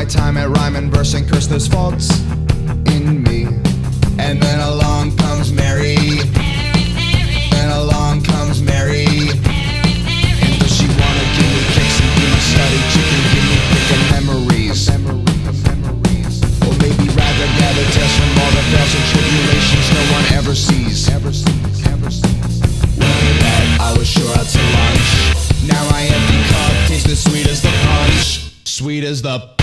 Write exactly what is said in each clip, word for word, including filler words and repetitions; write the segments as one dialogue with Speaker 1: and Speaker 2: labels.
Speaker 1: time at rhyme and verse and curse those faults in me. And then along comes Mary. Then along comes Mary. And does she wanna give me kicks and be my study chicken, give me pickin' memories. Or maybe rather gather tales from all the fails and tribulations no one ever sees. Ever sees, ever sees. When we met, I was sure out to lunch. Now I empty cup tastes as sweet as the punch. Sweet as the punch.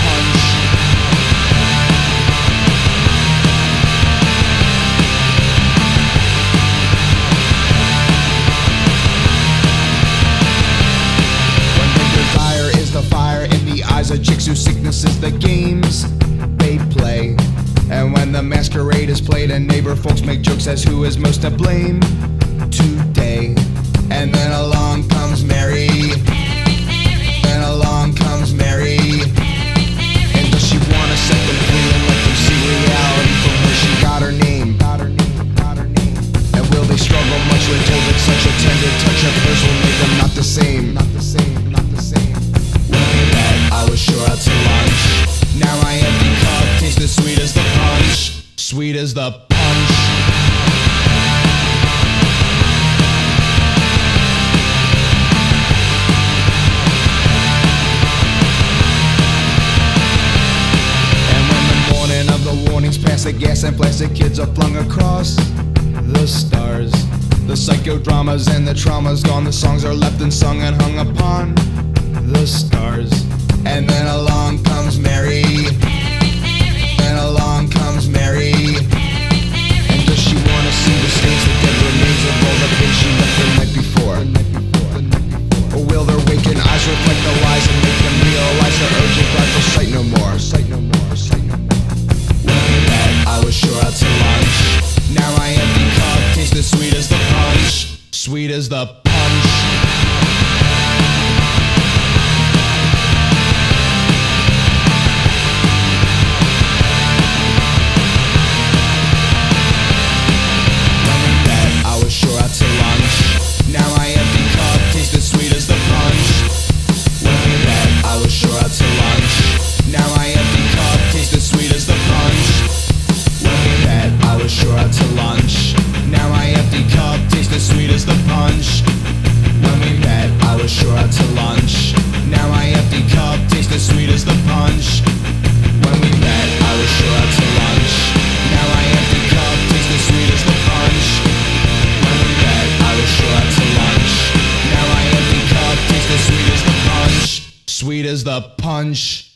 Speaker 1: Of chicks whose sickness is the games they play. And when the masquerade is played and neighbor folks make jokes as who is most to blame today. And then along comes Mary. Then along comes Mary. And does she wanna set them free and let them see reality from where she got her name? Got her name, got her name. And will they struggle much when told that such a tender touch of hers will make them not the same? Not the same, not the same. I was sure out to lunch. Now I empty cup tastes as sweet as the punch. Sweet as the punch. And when the morning of the warnings pass, the gas and plastic kids are flung across the stars. The psychodramas and the trauma's gone. The songs are left unsung and hung upon the stars. And then along comes Mary. Then along comes Mary. And does she wanna see the stains, the dead remains of all the pain she left the night before? Or will their waking eyes reflect the lies and make them realize their urgent cry for sight no more? Sight no more, sight no more. When we met, I was sure out to lunch. Now I empty cup tastes as sweet as the punch. Sweet as the punch. Sweet as the punch.